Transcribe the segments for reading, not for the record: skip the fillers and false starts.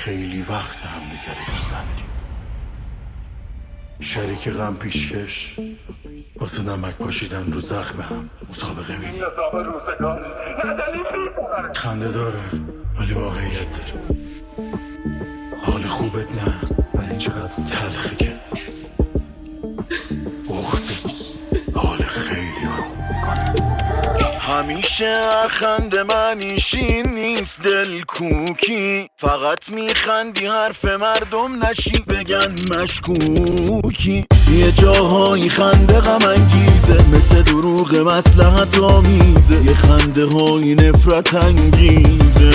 خیلی وقت همدیگه رو دوست نداریم. شریک غم پیشکش واسه نمک پاشیدن رو زخم هم مسابقه میدیم. خنده داره ولی واقعیت داره. حال خوبت نه ولی چقدر تلخه که بغضت حال خیلی رو خوب میکنه. همیشه هر خنده منیشین نیست دل کوکی، فقط میخندی حرف مردم نشی بگن مشکوکی. یه جاهایی خنده غم انگیزه، مثل دروغ مصلحت آمیزه. یه خنده های نفرت انگیزه.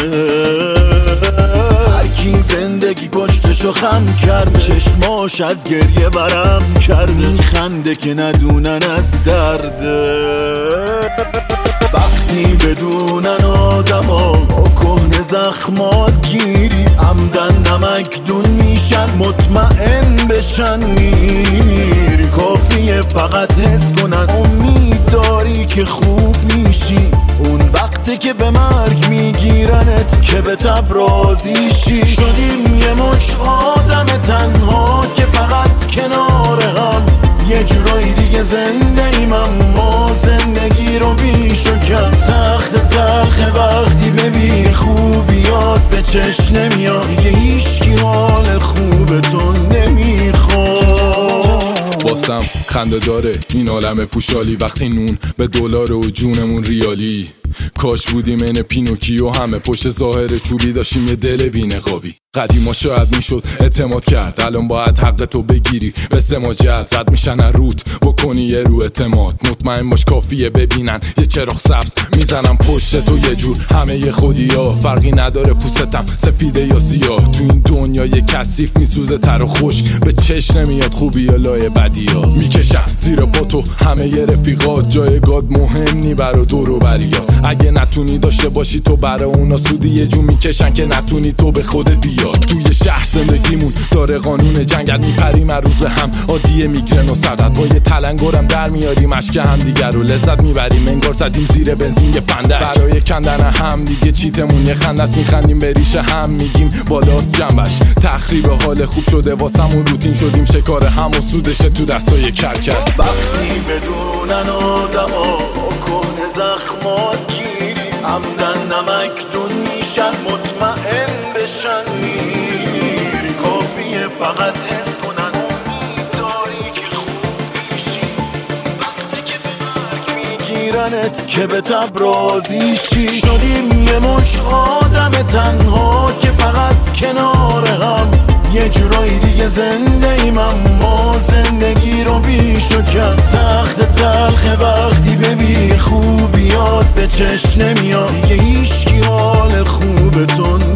هرکی زندگی پشتشو خم کرد، چشماش از گریه برم کرد. میخنده که ندونن از درده. وقتی بدونن آدما با کهنه زخمات گیری، عمدن نمک دون میشن مطمئن بشن میری. کافیه فقط حس کنن امید داری که خوب میشی. اون وقتی که به مرگ میگیرنت که به تب راضی شی. شدیم یه مش آدم تنها که فقط کنار هم، یه جورایی دیگه زنده ایم اما زندگی رو بیش و کم. سخت تلخه وقتی ببین خوبیات به چشم نمیاد، دیگه هیچکی حال خوبتون نمیخواد. واسم خنده داره این عالم پوشالی، وقتی نون به دلار و جونمون ریالی. کاش بودیم این پینوکیو، همه پشت ظاهر چوبی داشتیم یه دل بی‌نقابی. قدیما شاید میشد اعتماد کرد، الان باید حق تو بگیری به سماجت. رد میشن روت بکنی یه رو اعتماد، مطمئن باش کافیه ببینن یه چراغ سبز میزنم پشت تو. یه جور همه یه خودی ها، فرقی نداره پوستم سفیده یا سیاه. تو این دنیا یه کثیف میسوزه تر و خشک، به چشم نمیاد خوبی یا لای بدی ها. میکشم زیر پا تو همه یه رفیقات، جایگاه مهم نی برا دور و بریات. اگه نتونی داشته باشی تو برا اونا سودی، یه جو میکشن که نتونی تو به خودت بیاد. توی شهر زندگیمون داره قانون جنگل، میپریم هر روز به هم عادیه میگرن و صدت. با یه تلنگرم در میاریم اشک هم دیگر رو لذت میبریم، انگار زدیم زیر بنزین یه فندک. برای کندن هم دیگه چیتمون یه خندست، میخندیم به ریشه هم میگیم بالاست جنبش. تخریب حال خوب شده واسمون، روتین شدیم شکار هم و سودشه تو دستای کرکس. وقتی بدونن آدما کهنه زخمات گیری، عمدن نمک دون میشن مطمئن بشن میری. کافیه فقط حس کنن امید داری که خوب میشی. وقتی که به مرگ میگیرنت که به تب راضی شی. شدیم یه مش آدم تنها که فقط کنار هم، یه جورایی دیگه زنده ایم اما زندگی رو بیش و کم. سخت تلخه وقتی ببین خوبیات به چشم نمیاد، دیگه هیچکی حال خوبتون